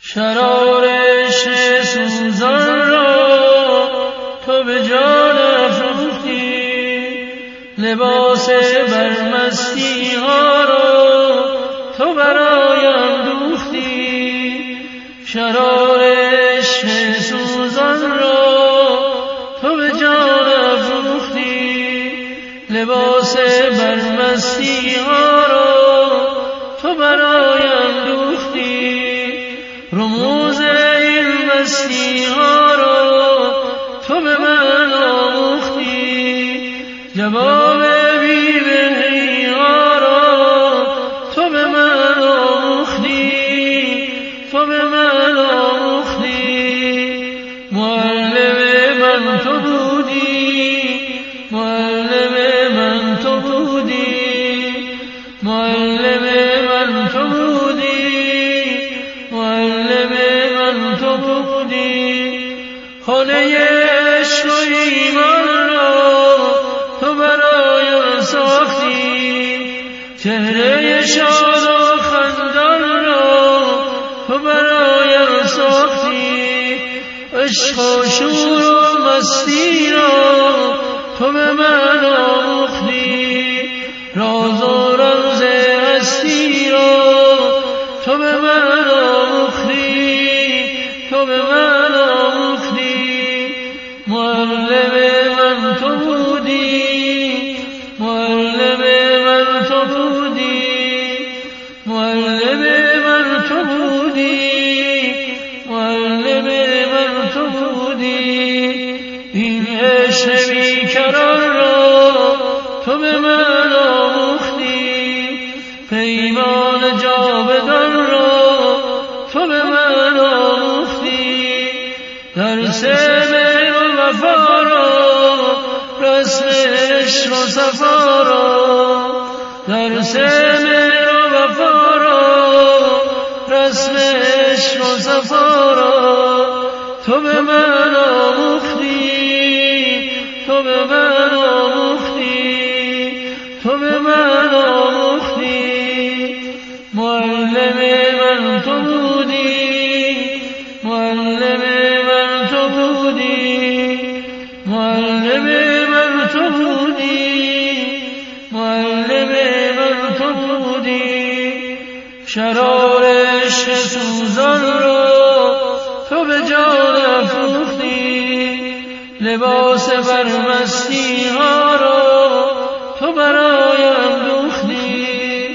شرار عشق سوزان را تو به جان افروختی، لباس برمستی ها را تو برایم دوختی. شرار عشق سوزان را تو به جان افروختی، لباس برمستی ها را تو برایم دوختی. رموز این مستی ها را تو به من آموختی، جواب بی بهی ها را تو به من آموختی، تو به من آموختی. معلم من تو بودی، معلم من تو بودی، معلم من تو بودی، معلم من تو بودی. خانه عشق و ایمان را تو برایم ساختی، چهره شاد و خندان را تو برایم ساختی. عشق و شور و مستی را تو به من آموختی، راز و رمز هستی را تو به من آموختی، تو به من آموختی. معلم من تو بودی، معلم من تو بودی، معلم من تو بودی، معلم من تو بودی. این عشق بیکران را تو به من آموختی، پیمان جاودان را تو به من آموختی. درس مهر و وفا را، رسم عشق و صفا را، درس مهر و وفا را، رسم عشق و صفا را تو به من آموختی، تو به من آموختی، تو به من آموختی. معلم من تو بودی، معلم من تو بودی، معلم من تو بودی، معلم من تو بودی. شرار عشق سوزان را تو به جان افروختی، لباس برمستی ها را تو برایم دوختی.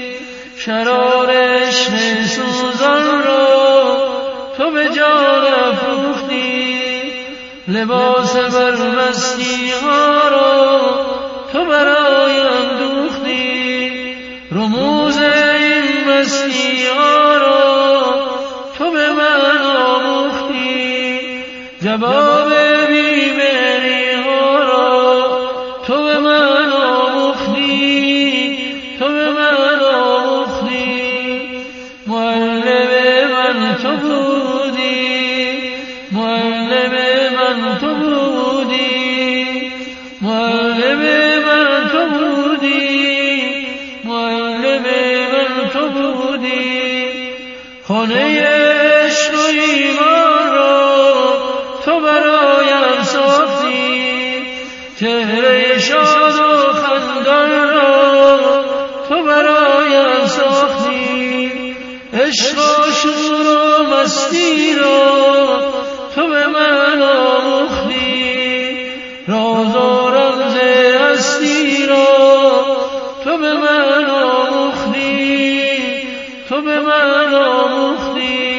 شرار عشق سوزان را تو به جان افروختی، لباس برمستی ها را تو برایم دوختی. رموز این مستی ها را تو به من آموختی، جواب بی مهری ها را تو به من آموختی، تو به من آموختی. معلم من تو بودی، معلم من تو بودی، معلم من تو بودی، معلم من تو بودی. خانه عشق و ایمان را تو برایم ساختی، چهره شاد و خندان را تو برایم ساختی. عشق و شور و مستی را تو به من آموختی، راز و رمز هستی را تو به من آموختی، تو به من آموختی.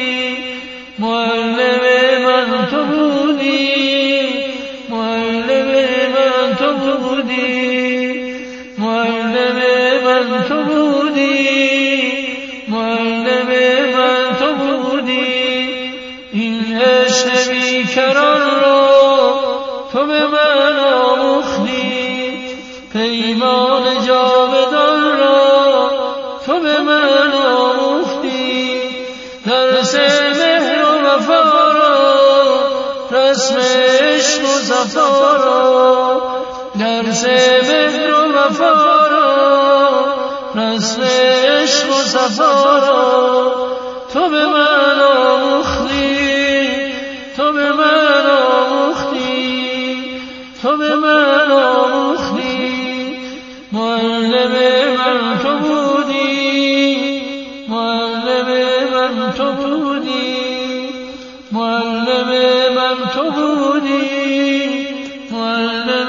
معلم من تو بودی، معلم من تو بودی، معلم من تو بودی، معلم من تو بودی. این عشق بیکران را تو به من آموختی، پیمان جاودان را تو به من آموختی. درس مهر و وفا را، رسم عشق و صفا را، درس مهر و وفا را، رسم عشق و صفا را تو به من آموختی. تو به من آموختی، معلم من تو بودی، معلم من تو بودی، معلم من تو بودی، معلم